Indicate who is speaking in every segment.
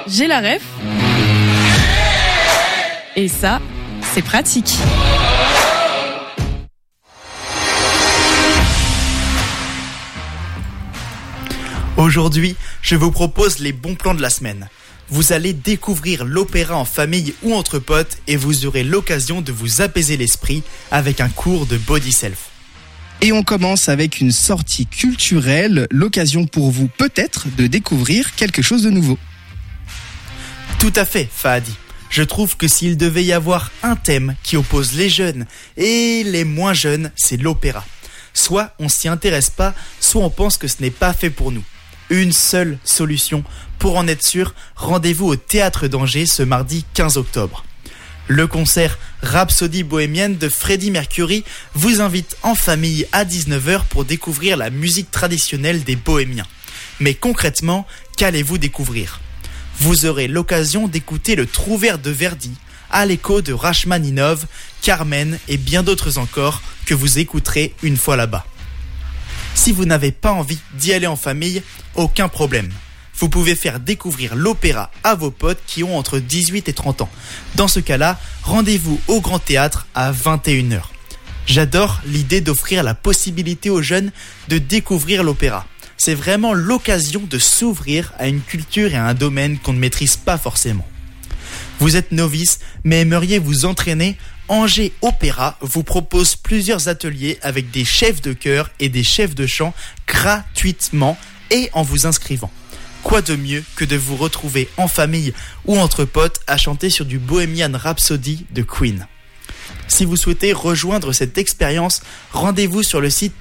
Speaker 1: J'ai la ref. Et ça, c'est pratique.
Speaker 2: Aujourd'hui, je vous propose les bons plans de la semaine. Vous allez découvrir l'opéra en famille ou entre potes et vous aurez l'occasion de vous apaiser l'esprit avec un cours de Body Self.
Speaker 3: Et on commence avec une sortie culturelle, l'occasion pour vous peut-être de découvrir quelque chose de nouveau.
Speaker 2: Tout à fait, Fahadi. Je trouve que s'il devait y avoir un thème qui oppose les jeunes et les moins jeunes, c'est l'opéra. Soit on s'y intéresse pas, soit on pense que ce n'est pas fait pour nous. Une seule solution. Pour en être sûr, rendez-vous au Théâtre d'Angers ce mardi 15 octobre. Le concert Rhapsodie bohémienne de Freddie Mercury vous invite en famille à 19h pour découvrir la musique traditionnelle des bohémiens. Mais concrètement, qu'allez-vous découvrir ? Vous aurez l'occasion d'écouter le Trouvère de Verdi, à l'écho de Rachmaninov, Carmen et bien d'autres encore que vous écouterez une fois là-bas. Si vous n'avez pas envie d'y aller en famille, aucun problème. Vous pouvez faire découvrir l'opéra à vos potes qui ont entre 18 et 30 ans. Dans ce cas-là, rendez-vous au Grand Théâtre à 21h. J'adore l'idée d'offrir la possibilité aux jeunes de découvrir l'opéra. C'est vraiment l'occasion de s'ouvrir à une culture et à un domaine qu'on ne maîtrise pas forcément. Vous êtes novice, mais aimeriez vous entraîner ? Angers Opéra vous propose plusieurs ateliers avec des chefs de chœur et des chefs de chant gratuitement et en vous inscrivant. Quoi de mieux que de vous retrouver en famille ou entre potes à chanter sur du Bohemian Rhapsody de Queen. Si vous souhaitez rejoindre cette expérience, rendez-vous sur le site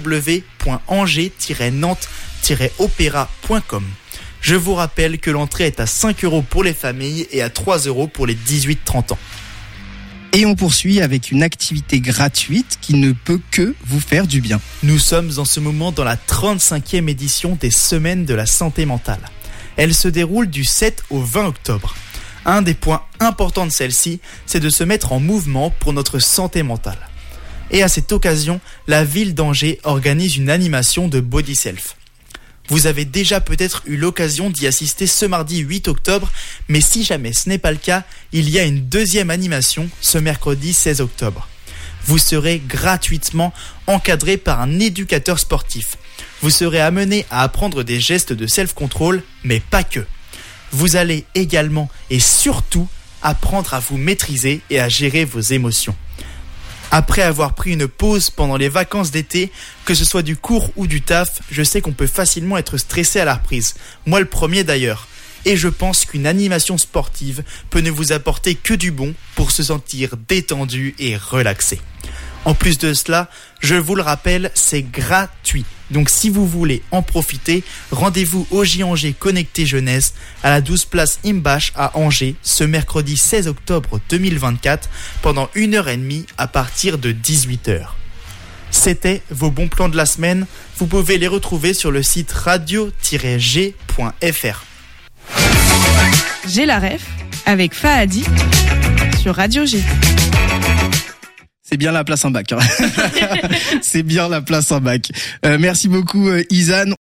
Speaker 2: www.angers-nantes-opéra.com. Je vous rappelle que l'entrée est à 5 € pour les familles et à 3 € pour les 18-30 ans.
Speaker 3: Et on poursuit avec une activité gratuite qui ne peut que vous faire du bien.
Speaker 2: Nous sommes en ce moment dans la 35e édition des Semaines de la Santé Mentale. Elle se déroule du 7 au 20 octobre. Un des points importants de celle-ci, c'est de se mettre en mouvement pour notre santé mentale. Et à cette occasion, la ville d'Angers organise une animation de Body Self. Vous avez déjà peut-être eu l'occasion d'y assister ce mardi 8 octobre, mais si jamais ce n'est pas le cas, il y a une deuxième animation ce mercredi 16 octobre. Vous serez gratuitement encadré par un éducateur sportif. Vous serez amené à apprendre des gestes de self-control, mais pas que. Vous allez également et surtout apprendre à vous maîtriser et à gérer vos émotions. Après avoir pris une pause pendant les vacances d'été, que ce soit du cours ou du taf, je sais qu'on peut facilement être stressé à la reprise. Moi le premier d'ailleurs. Et je pense qu'une animation sportive peut ne vous apporter que du bon pour se sentir détendu et relaxé. En plus de cela, je vous le rappelle, c'est gratuit. Donc si vous voulez en profiter, rendez-vous au J-Angers Connecté Jeunesse à la 12 place Imbache à Angers ce mercredi 16 octobre 2024 pendant 1h30 à partir de 18h. C'était vos bons plans de la semaine. Vous pouvez les retrouver sur le site radio-g.fr.
Speaker 1: J'ai la ref avec Fahadi sur Radio G.
Speaker 3: C'est bien la place en bac. Hein. C'est bien la place en bac. Merci beaucoup, Izan.